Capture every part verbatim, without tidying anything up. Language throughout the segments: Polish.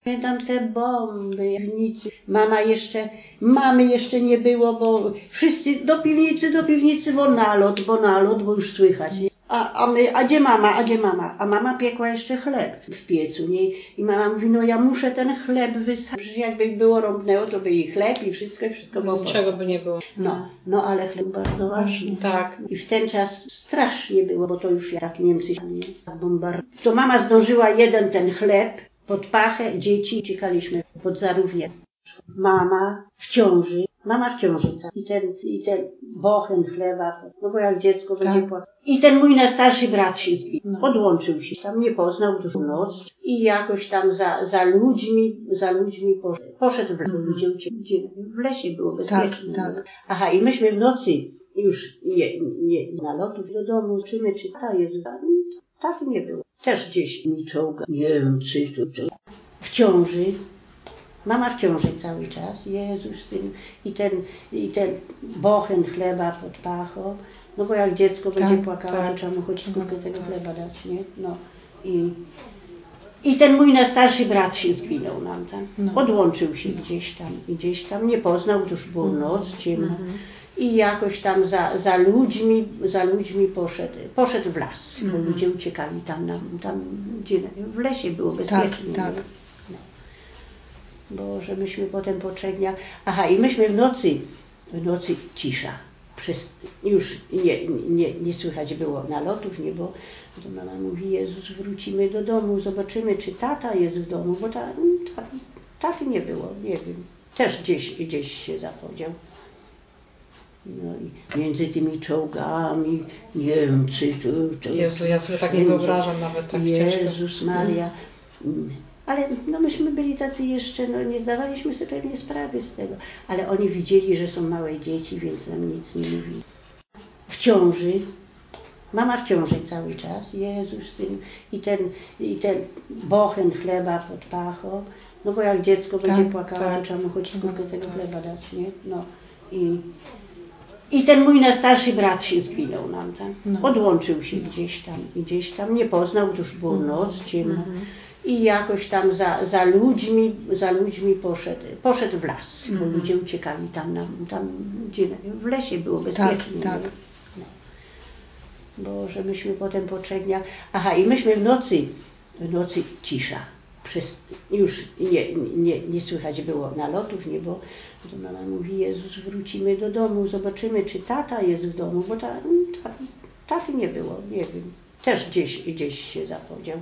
Pamiętam te bomby, piwnicy. Mama jeszcze, mamy jeszcze nie było, bo wszyscy do piwnicy, do piwnicy, bo nalot, bo nalot, bo już słychać. Nie? A, a my, a gdzie mama, a gdzie mama? A mama piekła jeszcze chleb w piecu, nie? I mama mówi, no ja muszę ten chleb wysadzić. Przecież jakby było rąbnęło, to by i chleb, i wszystko, i wszystko było. Niczego by nie było. No, no ale chleb bardzo ważny. Tak. I w ten czas strasznie było, bo to już jak Niemcy bombardowali. To mama zdążyła jeden ten chleb pod pachę, dzieci uciekaliśmy pod zarównie. Mama w ciąży, mama w ciąży i ten, i ten bochen chleba, no bo jak dziecko tak. będzie płakać. I ten mój najstarszy brat się zbił, no. Odłączył się, tam nie poznał dużą noc i jakoś tam za, za ludźmi, za ludźmi poszedł, poszedł w las, bo ludzie uciekli, w lesie było bezpiecznie. Tak, tak. Aha, i myśmy w nocy już nie, nie, nalotów do domu, czymy, czy ta jest, taty nie było. Też gdzieś mi czołga, Niemcy tutaj, w ciąży. Mama w ciąży cały czas, Jezus, tym, i ten, i ten bochen chleba pod pachą, no bo jak dziecko tak, będzie płakało, tak. to trzeba mu choć skórkę tego chleba dać, nie? No i, i ten mój najstarszy brat się zginął nam tam, no. Odłączył się no. gdzieś tam, gdzieś tam, nie poznał, to już było noc, ciemno. Mm-hmm. I jakoś tam za, za ludźmi, za ludźmi poszedł, poszedł w las, mm-hmm. bo ludzie uciekali tam, tam, tam gdzie w lesie było bezpiecznie. Tak, tak. No. Boże, myśmy potem po trzech dniach, aha, i myśmy w nocy, w nocy cisza, przez, już nie, nie, nie słychać było nalotów, nie było, to mama mówi, Jezus, wrócimy do domu, zobaczymy, czy tata jest w domu, bo ta, ta, taty nie było, nie wiem, też gdzieś, gdzieś się zapodział. No i między tymi czołgami, Niemcy, to... to Jezu, ja sobie tak nie wyobrażam nawet tak ciężko. Jezus Maria. Mm. Ale no myśmy byli tacy jeszcze, no nie zdawaliśmy sobie pewnie sprawy z tego, ale oni widzieli, że są małe dzieci, więc nam nic nie mówili. W ciąży, mama w ciąży cały czas, Jezus, tym, i ten, i ten bochen chleba pod pachą, no bo jak dziecko tak, będzie płakało, tak. to trzeba mu choć skórkę tego chleba dać, nie? No i, i ten mój najstarszy brat się zginął nam tam, no. Odłączył się no. gdzieś tam, gdzieś tam, nie poznał, to już było noc, ciemno. Mm-hmm. I jakoś tam za, za ludźmi, za ludźmi poszedł, poszedł w las, bo mm-hmm. ludzie uciekali tam, tam gdzie w lesie było bezpiecznie. Tak, tak. No. Boże, myśmy potem po trzech dniach, aha, i myśmy w nocy, w nocy cisza, przez, już nie, nie, nie słychać było nalotów, nie było, to mama mówi, Jezus, wrócimy do domu, zobaczymy, czy tata jest w domu, bo ta, ta, taty nie było, nie wiem, też gdzieś, gdzieś się zapodział.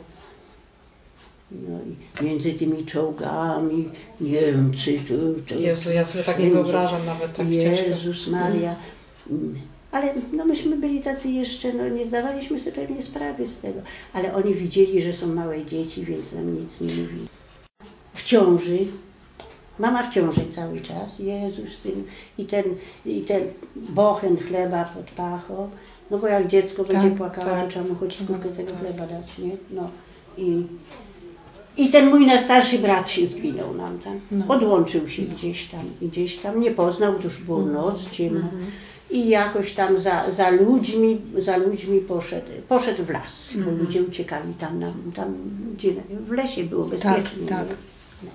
No i między tymi czołgami, Niemcy, to... to Jezu, ja sobie tak nie wyobrażam nawet tak ciężko. Jezus Maria. Mm. Ale no myśmy byli tacy jeszcze, no nie zdawaliśmy sobie pewnie sprawy z tego, ale oni widzieli, że są małe dzieci, więc nam nic nie mówili. W ciąży, mama w ciąży cały czas, Jezus, tym, i ten, i ten bochen chleba pod pachą, no bo jak dziecko tak, będzie płakało, tak. to trzeba mu choć skórkę tego chleba dać, nie? No i... I ten mój najstarszy brat się zginął nam tam, no. Odłączył się no. gdzieś tam, gdzieś tam, nie poznał, to już było noc, ciemno. Mm-hmm. I jakoś tam za, za ludźmi, za ludźmi poszedł, poszedł w las, mm-hmm. bo ludzie uciekali tam, tam gdzie w lesie było bezpiecznie. Tak, tak. No.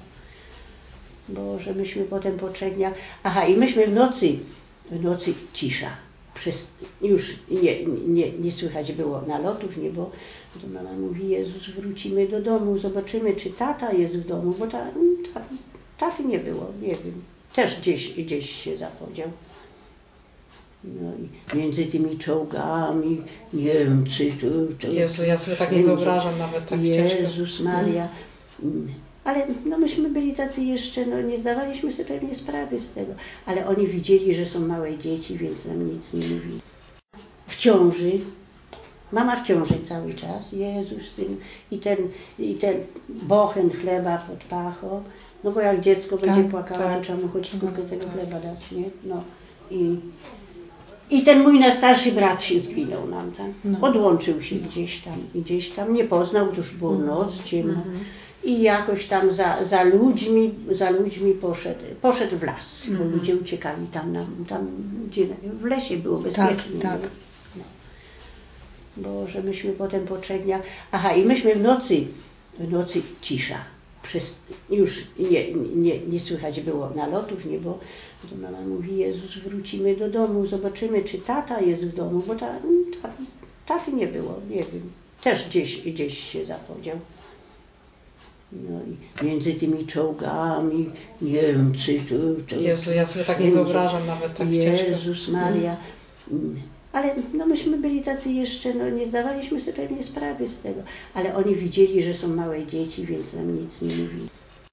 Boże, myśmy potem po trzech dniach, aha, i myśmy w nocy, w nocy cisza. Przez, już nie, nie, nie słychać było nalotów, nie było, to mama mówi, Jezus, wrócimy do domu, zobaczymy, czy tata jest w domu, bo ta, ta, taty nie było, nie wiem, też gdzieś, gdzieś się zapodział. No i między tymi czołgami, Niemcy, to... to Jezu, ja sobie tak nie wyobrażam nawet tak ciężko. Jezus Maria. Mm. Ale no myśmy byli tacy jeszcze, no nie zdawaliśmy sobie pewnie sprawy z tego, ale oni widzieli, że są małe dzieci, więc nam nic nie mówili. W ciąży, mama w ciąży cały czas, Jezus, tym, i ten, i ten bochen chleba pod pachą, no bo jak dziecko tak, będzie płakało, tak. to trzeba mu choć skórkę tego tak. chleba dać, nie? No i... I ten mój najstarszy brat się zginął nam tam, no. Odłączył się no. gdzieś tam, gdzieś tam, nie poznał, to już było noc, ciemno. Mm-hmm. I jakoś tam za, za ludźmi, za ludźmi poszedł, poszedł w las, mm-hmm. bo ludzie uciekali tam, tam gdzie w lesie było bezpiecznie. Tak, tak. No. Boże, myśmy potem po trzech dniach, aha, i myśmy w nocy, w nocy cisza, przez, już nie, nie, nie słychać było nalotów, nie było. To mama mówi, Jezus, wrócimy do domu, zobaczymy, czy tata jest w domu, bo ta, ta, taty nie było, nie wiem, też gdzieś, gdzieś się zapodział. No i między tymi czołgami, Niemcy, to, to Jezu, ja sobie tak nie wyobrażam nawet tak ciężko. Jezus Maria. Mm. Ale no myśmy byli tacy jeszcze, no nie zdawaliśmy sobie pewnie sprawy z tego, ale oni widzieli, że są małe dzieci, więc nam nic nie mówili.